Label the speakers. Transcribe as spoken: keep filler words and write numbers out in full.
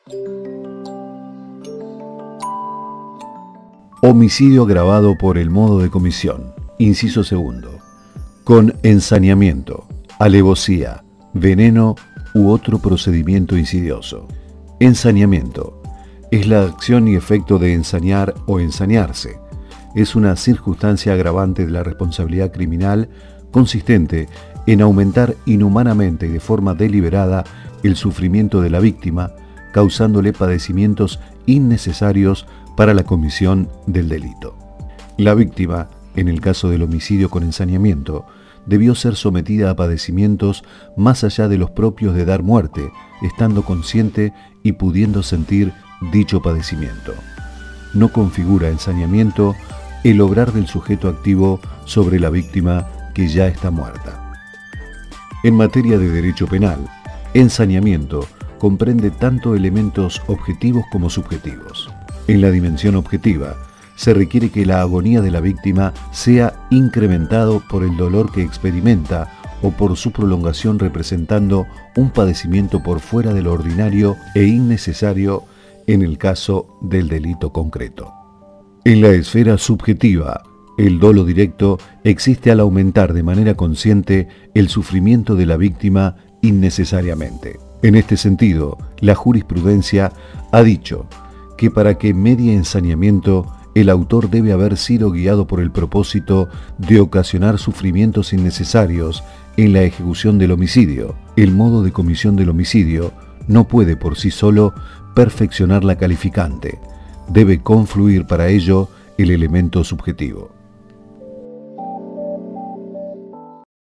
Speaker 1: Homicidio agravado por el modo de comisión. Inciso segundo. Con ensañamiento, alevosía, veneno u otro procedimiento insidioso. Ensañamiento es la acción y efecto de ensañar o ensañarse. Es una circunstancia agravante de la responsabilidad criminal consistente en aumentar inhumanamente y de forma deliberada el sufrimiento de la víctima, causándole padecimientos innecesarios para la comisión del delito. La víctima, en el caso del homicidio con ensañamiento, debió ser sometida a padecimientos más allá de los propios de dar muerte, estando consciente y pudiendo sentir dicho padecimiento. No configura ensañamiento el obrar del sujeto activo sobre la víctima que ya está muerta. En materia de derecho penal, ensañamiento comprende tanto elementos objetivos como subjetivos. En la dimensión objetiva, se requiere que la agonía de la víctima sea incrementado por el dolor que experimenta o por su prolongación representando un padecimiento por fuera de lo ordinario e innecesario en el caso del delito concreto. En la esfera subjetiva, el dolo directo existe al aumentar de manera consciente el sufrimiento de la víctima innecesariamente. En este sentido, la jurisprudencia ha dicho que para que medie ensañamiento, el autor debe haber sido guiado por el propósito de ocasionar sufrimientos innecesarios en la ejecución del homicidio. El modo de comisión del homicidio no puede por sí solo perfeccionar la calificante. Debe confluir para ello el elemento subjetivo.